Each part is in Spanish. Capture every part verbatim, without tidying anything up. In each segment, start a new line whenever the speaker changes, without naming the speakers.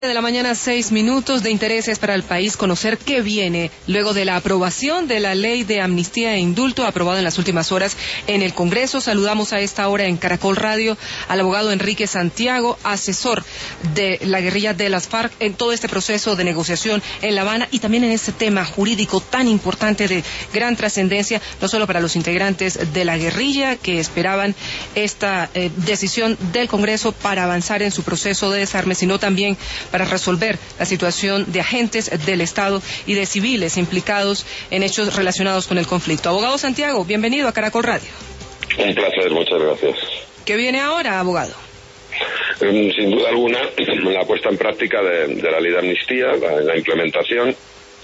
De la mañana, seis minutos. De interés es para el país conocer qué viene luego de la aprobación de la ley de amnistía e indulto aprobada en las últimas horas en el Congreso. Saludamos a esta hora en Caracol Radio al abogado Enrique Santiago, asesor de la guerrilla de las FARC en todo este proceso de negociación en La Habana y también en este tema jurídico tan importante de gran trascendencia, no solo para los integrantes de la guerrilla que esperaban esta eh, decisión del Congreso para avanzar en su proceso de desarme, sino también para resolver la situación de agentes del Estado y de civiles implicados en hechos relacionados con el conflicto. Abogado Santiago, bienvenido a Caracol Radio.
Un placer, muchas gracias.
¿Qué viene ahora, abogado?
Sin duda alguna, la puesta en práctica de, de la ley de amnistía, la, la implementación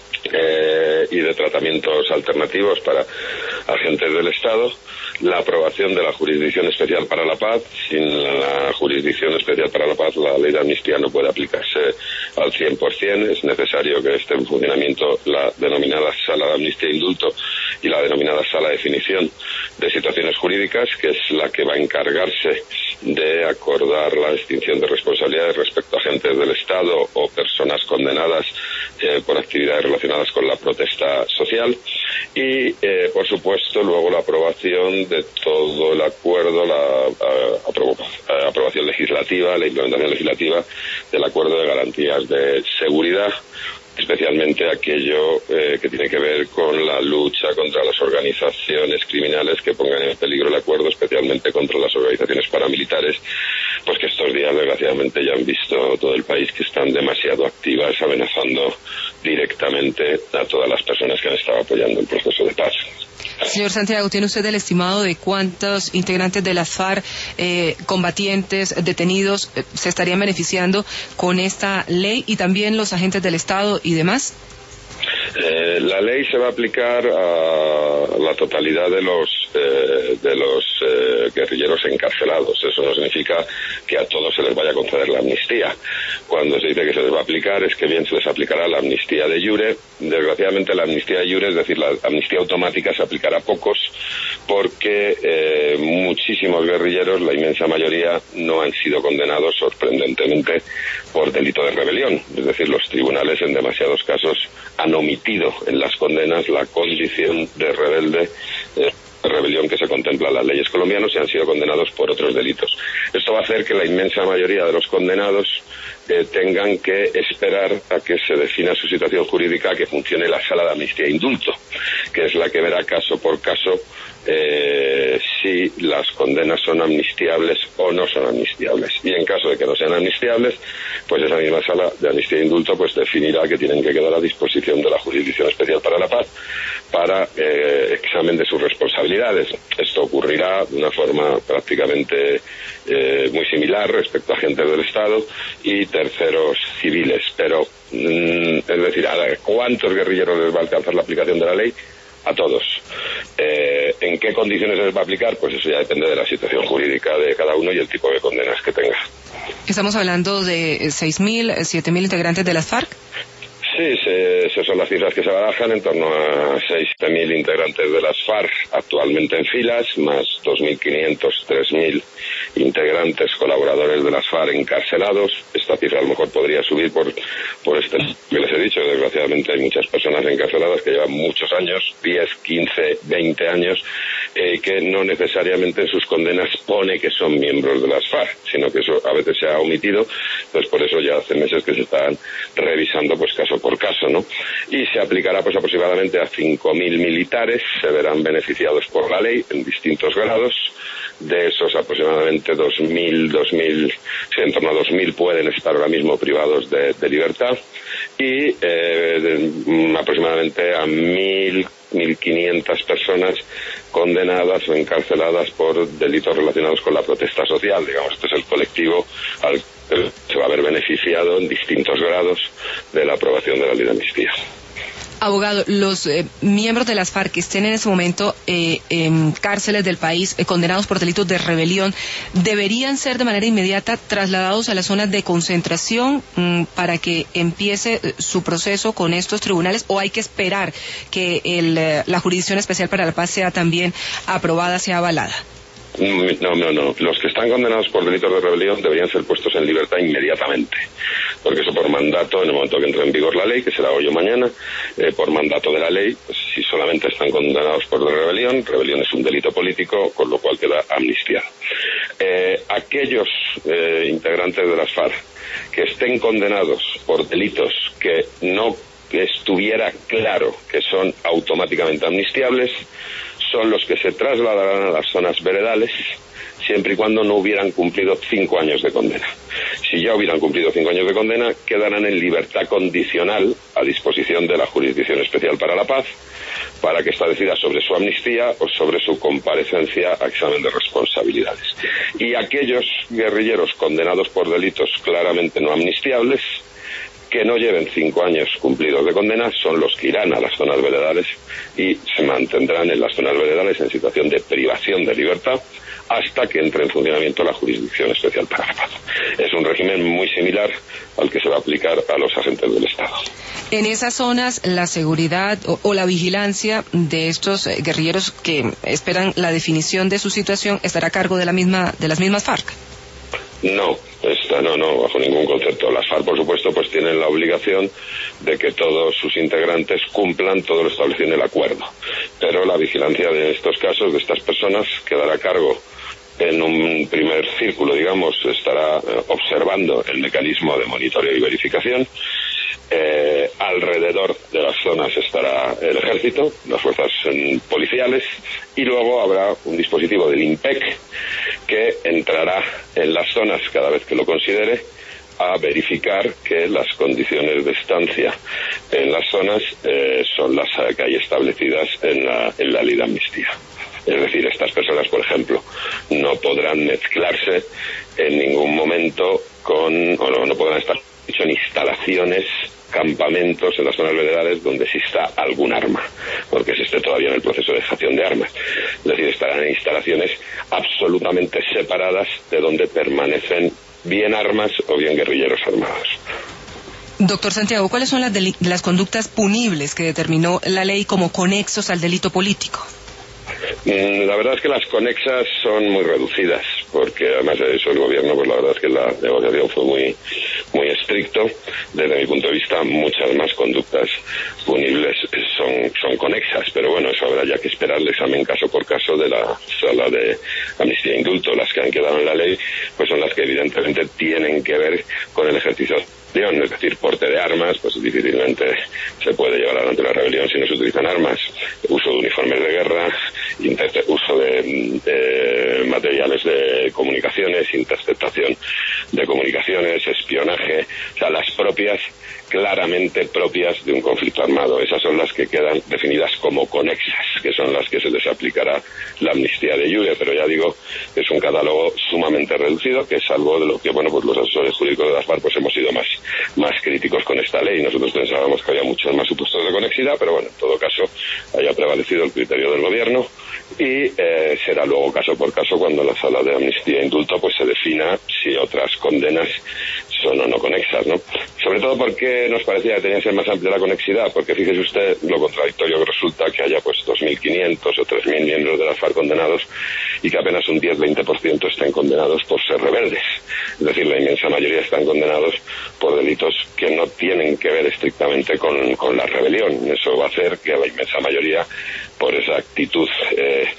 eh, y de tratamientos alternativos para agentes del Estado, la aprobación de la Jurisdicción Especial para la Paz. Sin la Jurisdicción Especial para la Paz, la ley de amnistía no puede aplicarse al cien por cien. Es necesario que esté en funcionamiento la denominada Sala de Amnistía e Indulto y la denominada Sala de Definición de Situaciones Jurídicas, que es la que va a encargarse de acordar la extinción de responsabilidades respecto a agentes del Estado o personas condenadas eh, por actividades relacionadas con la protesta social. Y, eh, por supuesto, luego la aprobación de todo el acuerdo, la a, apro, a, aprobación legislativa, la implementación legislativa del acuerdo de garantías de seguridad, especialmente aquello eh, que tiene que ver con la lucha contra las organizaciones criminales que pongan en peligro el acuerdo, especialmente contra las organizaciones paramilitares, pues que estos días desgraciadamente ya han visto todo el país que están demasiado activas, amenazando directamente a todas las personas que han estado apoyando el proceso de paz.
Señor Santiago, ¿tiene usted el estimado de cuántos integrantes de las FARC, eh, combatientes, detenidos, eh, se estarían beneficiando con esta ley y también los agentes del Estado y demás?
Eh, la ley se va a aplicar a la totalidad de los eh, de los eh, guerrilleros encarcelados. Eso no significa que a todos se les vaya a conceder la amnistía. Cuando se dice que se les va a aplicar, es que bien se les aplicará la amnistía de jure. Desgraciadamente, la amnistía de jure, es decir, la amnistía automática, se aplicará a pocos porque eh, muchísimos guerrilleros, la inmensa mayoría, no han sido condenados sorprendentemente por delito de rebelión. Es decir, los tribunales en demasiados casos han omitido en las condenas la condición de rebelde, eh, rebelión que se contempla en las leyes colombianas, y han sido condenados por otros delitos. Esto va a hacer que la inmensa mayoría de los condenados eh, tengan que esperar a que se defina su situación jurídica, a que funcione la Sala de Amnistía e Indulto, que es la que verá caso por caso eh, si las condenas son amnistiables o no son amnistiables. Y en caso de que no sean amnistiables, pues esa misma Sala de Amnistía e Indulto pues definirá que tienen que quedar a disposición de la Jurisdicción Especial para la Paz para eh, examen de sus responsabilidades. Esto ocurrirá de una forma prácticamente eh, muy similar respecto a agentes del Estado y terceros civiles, pero mm, es decir, ¿a cuántos guerrilleros les va a alcanzar la aplicación de la ley? A todos. Eh, ¿En qué condiciones se les va a aplicar? Pues eso ya depende de la situación jurídica de cada uno y el tipo de condenas que tenga.
¿Estamos hablando de seis mil, siete mil integrantes de las FARC?
Sí, esas son las cifras que se barajan, en torno a seis mil integrantes de las FARC actualmente en filas, más dos mil quinientos, tres mil integrantes colaboradores de las FARC encarcelados. Esta cifra a lo mejor podría subir por, por este que les he dicho. Desgraciadamente hay muchas personas encarceladas que llevan muchos años, diez, quince, veinte años, eh, que no necesariamente en sus condenas pone que son miembros de las FARC, sino que eso a veces se ha omitido. Pues por eso ya hace meses que se están revisando pues caso por caso, ¿no? Y se aplicará pues aproximadamente a cinco mil militares, se verán beneficiados por la ley en distintos grados. De esos aproximadamente dos mil, dos mil, sí, en torno a dos mil pueden estar ahora mismo privados de, de libertad y eh, de, aproximadamente a mil, mil quinientas personas condenadas o encarceladas por delitos relacionados con la protesta social. Digamos, este es el colectivo al que se va a ver beneficiado en distintos grados de la aprobación de la ley de amnistía.
Abogado, los eh, miembros de las FARC que estén en ese momento eh, en cárceles del país, eh, condenados por delitos de rebelión, ¿deberían ser de manera inmediata trasladados a las zonas de concentración mmm, para que empiece eh, su proceso con estos tribunales, o hay que esperar que el, eh, la Jurisdicción Especial para la Paz sea también aprobada, sea avalada?
No, no, no. Los que están condenados por delitos de rebelión deberían ser puestos en libertad inmediatamente. porque eso por mandato, en el momento que entre en vigor la ley, que será hoy o mañana, eh, por mandato de la ley, pues si solamente están condenados por rebelión, rebelión es un delito político, con lo cual queda amnistiado. Eh, aquellos eh, integrantes de las FARC que estén condenados por delitos que no estuviera claro que son automáticamente amnistiables, son los que se trasladarán a las zonas veredales, siempre y cuando no hubieran cumplido cinco años de condena. Si ya hubieran cumplido cinco años de condena, quedarán en libertad condicional a disposición de la Jurisdicción Especial para la Paz, para que esta decida sobre su amnistía o sobre su comparecencia a examen de responsabilidades. Y aquellos guerrilleros condenados por delitos claramente no amnistiables, que no lleven cinco años cumplidos de condena, son los que irán a las zonas veredales y se mantendrán en las zonas veredales en situación de privación de libertad hasta que entre en funcionamiento la Jurisdicción Especial para la Paz. Es un régimen muy similar al que se va a aplicar a los agentes del Estado.
En esas zonas, la seguridad o, o la vigilancia de estos eh, guerrilleros que esperan la definición de su situación estará a cargo de la misma de las mismas FARC.
No, esta no, no, bajo ningún concepto. Las FARC, por supuesto, pues tienen la obligación de que todos sus integrantes cumplan todo lo establecido en el acuerdo. Pero la vigilancia de estos casos, de estas personas, quedará a cargo en un primer círculo, digamos, estará eh, observando el mecanismo de monitoreo y verificación. Eh, alrededor de las zonas estará el ejército, las fuerzas eh, policiales, y luego habrá un dispositivo del INPEC que entrará en las zonas cada vez que lo considere a verificar que las condiciones de estancia en las zonas eh, son las que hay establecidas en la, en la ley de amnistía. Es decir, estas personas, por ejemplo, no podrán mezclarse en ningún momento con, o no, no podrán estar en instalaciones, campamentos en las zonas veredales donde exista algún arma, porque se esté todavía en el proceso de dejación de armas. Es decir, estarán en instalaciones absolutamente separadas de donde permanecen bien armas o bien guerrilleros armados.
Doctor Santiago, ¿cuáles son las, las conductas punibles que determinó la ley como conexos al delito político?
La verdad es que las conexas son muy reducidas, porque además de eso el gobierno, pues la verdad es que la negociación fue muy muy estricto. Desde mi punto de vista, muchas más conductas punibles son, son conexas, pero bueno, eso habrá ya que esperar el examen caso por caso de la sala de amnistía e indulto. Las que han quedado en la ley, pues son las que evidentemente tienen que ver con el ejercicio de rebelión, es decir, porte de armas, pues difícilmente se puede llevar adelante la rebelión si no se utilizan armas, uso de uniformes de guerra, uso de, de materiales de comunicaciones, interceptación de comunicaciones, espionaje, o sea, las propias, claramente propias de un conflicto armado. Esas son las que quedan definidas como conexas, que son las que se les aplicará la amnistía de iure, pero ya digo, es un catálogo sumamente reducido, que es algo de lo que, bueno, pues los asesores jurídicos de las FARC pues hemos sido más, más críticos con esta ley. Nosotros pensábamos que había muchos más supuestos de conexidad, pero bueno, en todo caso haya prevalecido el criterio del gobierno y eh, será luego caso por caso cuando la sala de amnistía e indulto pues se defina si otras condenas son o no conexas, ¿no? Sobre todo porque nos parecía que tenía que ser más amplia la conexidad, porque fíjese usted lo contradictorio que resulta que haya pues dos mil quinientos o tres mil miembros de las FARC condenados y que apenas un diez a veinte por ciento estén condenados por ser rebeldes. Es decir, la inmensa mayoría están condenados por delitos que no tienen que ver estrictamente con, con la rebelión. Eso va a hacer que la inmensa mayoría, por esa actitud eh,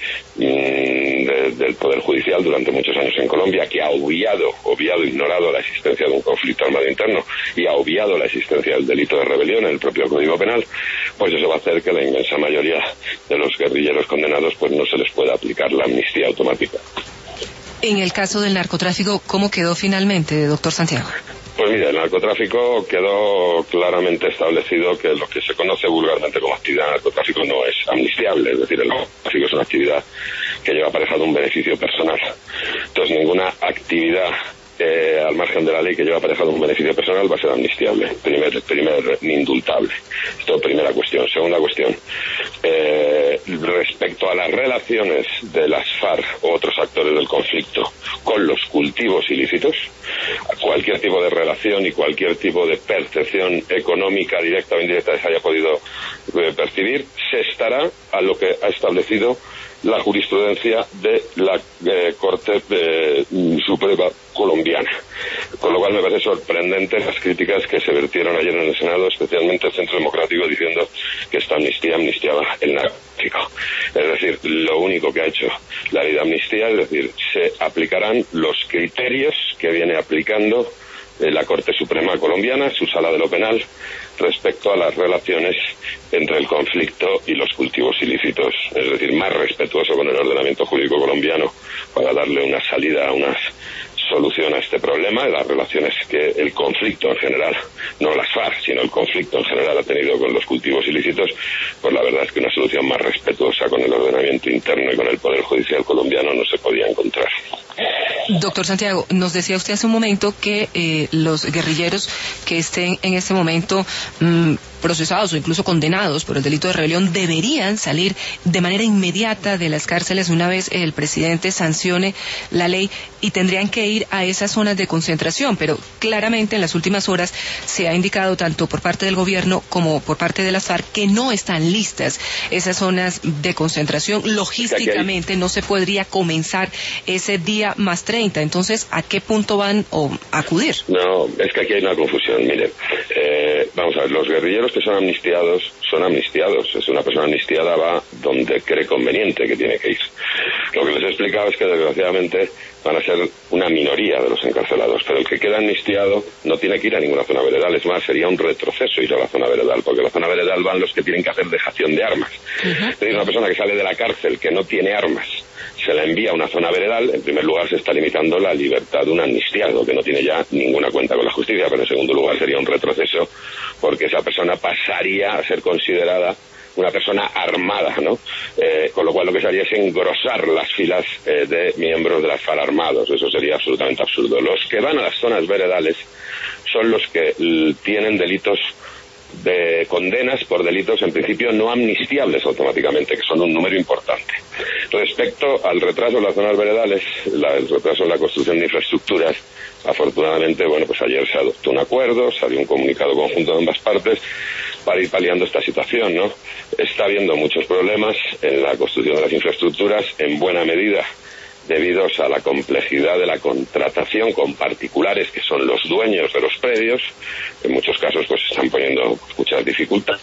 de, del Poder Judicial durante muchos años en Colombia, que ha obviado, obviado, ignorado la existencia de un conflicto armado interno y ha obviado la existencia del delito de rebelión en el propio Código Penal, pues eso va a hacer que la inmensa mayoría de los guerrilleros condenados pues no se les pueda aplicar la amnistía automática.
En el caso del narcotráfico, ¿cómo quedó finalmente, doctor Santiago?
Pues mira, el narcotráfico quedó claramente establecido que lo que se conoce vulgarmente como actividad de narcotráfico no es amnistiable, es decir, el narcotráfico es una actividad que lleva aparejado un beneficio personal. Entonces, ninguna actividad eh, al margen de la ley que lleva aparejado un beneficio personal va a ser amnistiable, primer, primer indultable. Esto es primera cuestión. Segunda cuestión, eh, respecto a las relaciones de las FARC o otros actores del conflicto con los cultivos ilícitos, cualquier tipo de relación y cualquier tipo de percepción económica directa o indirecta que se haya podido eh, percibir, se estará a lo que ha establecido la jurisprudencia de la eh, Corte eh, Suprema colombiana. Con lo cual me parece sorprendente las críticas que se vertieron ayer en el Senado, especialmente el Centro Democrático, diciendo que esta amnistía amnistiaba el narcotráfico. Es decir, lo único que ha hecho la ley de amnistía, es decir, se aplicarán los criterios que viene aplicando la Corte Suprema colombiana, su sala de lo penal, respecto a las relaciones entre el conflicto y los cultivos ilícitos, es decir, más respetuoso con el ordenamiento jurídico colombiano para darle una salida, una solución a este problema de las relaciones que el conflicto en general, no las FARC, sino el conflicto en general ha tenido con los cultivos ilícitos. Pues la verdad es que una solución más respetuosa con el ordenamiento interno y con el Poder Judicial colombiano no se podía encontrar.
Doctor Santiago, nos decía usted hace un momento que eh, los guerrilleros que estén en este momento mmm, procesados o incluso condenados por el delito de rebelión deberían salir de manera inmediata de las cárceles una vez el presidente sancione la ley y tendrían que ir a esas zonas de concentración, pero claramente en las últimas horas se ha indicado tanto por parte del gobierno como por parte de las FARC que no están listas esas zonas de concentración. Logísticamente no se podría comenzar ese día más treinta, entonces ¿a qué punto van a acudir?
No, es que aquí hay una confusión, mire, eh, vamos a ver, los guerrilleros que son amnistiados, son amnistiados, es una persona amnistiada va donde cree conveniente que tiene que ir. Lo que les he explicado es que desgraciadamente van a ser una minoría de los encarcelados, pero el que queda amnistiado no tiene que ir a ninguna zona veredal, es más, sería un retroceso ir a la zona veredal, porque a la zona veredal van los que tienen que hacer dejación de armas. Uh-huh. Es decir, una persona que sale de la cárcel, que no tiene armas, se la envía a una zona veredal, en primer lugar se está limitando la libertad de un amnistiado, que no tiene ya ninguna cuenta con la justicia, pero en segundo lugar sería un retroceso, porque esa persona pasaría a ser considerada una persona armada, ¿no? Eh, con lo cual lo que se haría es engrosar las filas eh, de miembros de las FARC armados. Eso sería absolutamente absurdo. Los que van a las zonas veredales son los que l- tienen delitos de condenas por delitos en principio no amnistiables automáticamente, que son un número importante. Respecto al retraso en las zonas veredales, la, el retraso en la construcción de infraestructuras, afortunadamente, bueno, pues ayer se adoptó un acuerdo, salió un comunicado conjunto de ambas partes para ir paliando esta situación, ¿no? Está habiendo muchos problemas en la construcción de las infraestructuras, en buena medida debidos a la complejidad de la contratación con particulares que son los dueños de los predios. En muchos casos pues están poniendo muchas dificultades.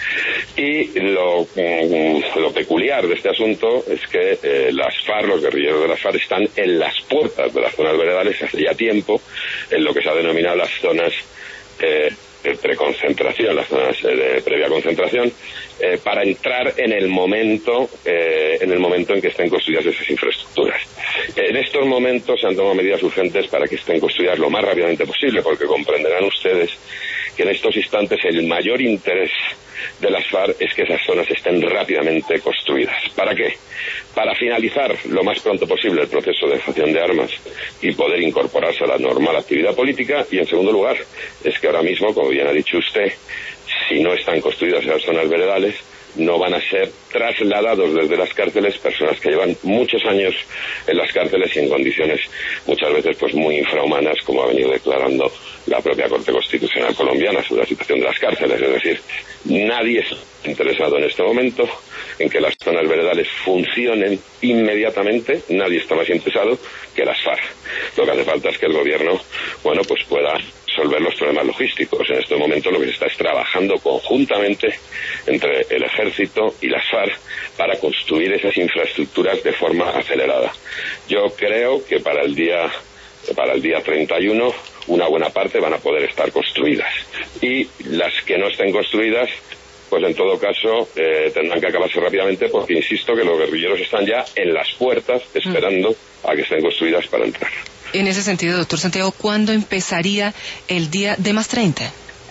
Y lo, lo peculiar de este asunto es que eh, las FARC, los guerrilleros de las FARC, están en las puertas de las zonas veredales hace ya tiempo, en lo que se ha denominado las zonas eh, de preconcentración, las zonas eh, de previa concentración, eh, para entrar en el momento eh, en el momento en que estén construidas esas infraestructuras. En estos momentos se han tomado medidas urgentes para que estén construidas lo más rápidamente posible, porque comprenderán ustedes que en estos instantes el mayor interés de las FARC es que esas zonas estén rápidamente construidas. ¿Para qué? Para finalizar lo más pronto posible el proceso de dejación de armas y poder incorporarse a la normal actividad política. Y en segundo lugar, es que ahora mismo, como bien ha dicho usted, si no están construidas esas zonas veredales, no van a ser trasladados desde las cárceles personas que llevan muchos años en las cárceles y en condiciones muchas veces pues muy infrahumanas, como ha venido declarando la propia Corte Constitucional colombiana sobre la situación de las cárceles. Es decir, nadie está interesado en este momento en que las zonas veredales funcionen inmediatamente, nadie está más interesado que las FARC. Lo que hace falta es que el gobierno, bueno, pues pueda resolver los problemas logísticos. En este momento lo que se está es trabajando conjuntamente entre el ejército y las FARC para construir esas infraestructuras de forma acelerada. Yo creo que para el día para el día treinta y uno una buena parte van a poder estar construidas, y las que no estén construidas pues en todo caso eh, tendrán que acabarse rápidamente, porque insisto que los guerrilleros están ya en las puertas esperando a que estén construidas para entrar.
En ese sentido, doctor Santiago, ¿cuándo empezaría el día de más treinta?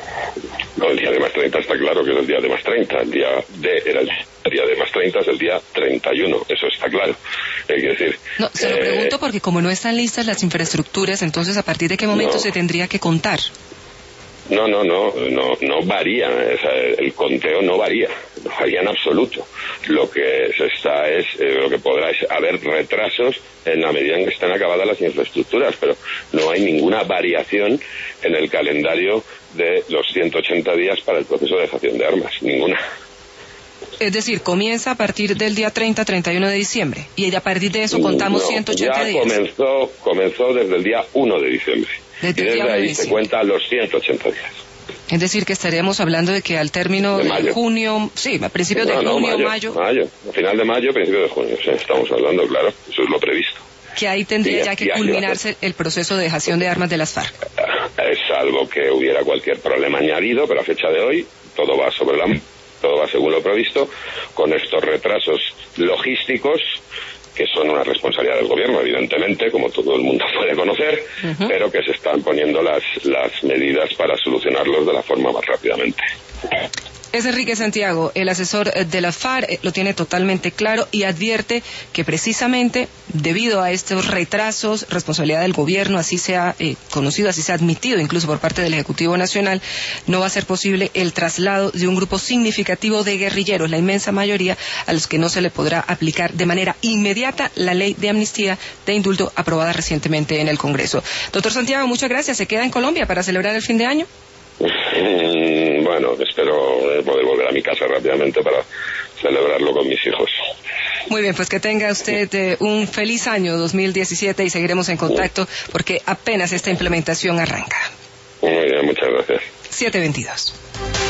No, el día de más treinta está claro que es el día de más treinta. El día de era el día de más treinta es el día treinta y uno, eso está claro. Hay que decir,
no, se lo eh, pregunto porque como no están listas las infraestructuras, entonces ¿a partir de qué momento no. se tendría que contar?
No, no, no, no, no varía, o sea, el conteo no varía, no varía en absoluto. Lo que se está es, eh, lo que podrá es haber retrasos en la medida en que estén acabadas las infraestructuras, pero no hay ninguna variación en el calendario de los ciento ochenta días para el proceso de dejación de armas, ninguna.
Es decir, comienza a partir del día treinta, treinta y uno de diciembre. Y a partir de eso contamos
no,
ciento ochenta
ya
días.
Comenzó, comenzó desde el día uno de diciembre.
Desde
y desde ahí
de
se cuentan los ciento ochenta días.
Es decir, que estaríamos hablando de que al término de, de junio, sí, a principios
no,
de
no,
junio,
mayo, mayo. Mayo, a final de mayo, principio de junio, sí, estamos hablando, claro, eso es lo previsto.
Que ahí tendría sí, ya que culminarse el proceso de dejación de armas de las FARC.
Es algo que hubiera cualquier problema añadido, pero a fecha de hoy todo va sobre la... todo va según lo previsto, con estos retrasos logísticos que son una responsabilidad del gobierno, evidentemente, como todo el mundo puede conocer, uh-huh. pero que se están poniendo las, las medidas para solucionarlos de la forma más rápidamente.
Es Enrique Santiago, el asesor de la FARC, lo tiene totalmente claro y advierte que precisamente debido a estos retrasos, responsabilidad del gobierno, así se ha eh, conocido, así se ha admitido incluso por parte del Ejecutivo Nacional, no va a ser posible el traslado de un grupo significativo de guerrilleros, la inmensa mayoría a los que no se le podrá aplicar de manera inmediata la ley de amnistía de indulto aprobada recientemente en el Congreso. Doctor Santiago, muchas gracias. ¿Se queda en Colombia para celebrar el fin de año?
Bueno, espero poder volver a mi casa rápidamente para celebrarlo con mis hijos.
Muy bien, pues que tenga usted eh, un feliz año dos mil diecisiete y seguiremos en contacto porque apenas esta implementación arranca.
Muy bien, muchas gracias.
siete veintidós.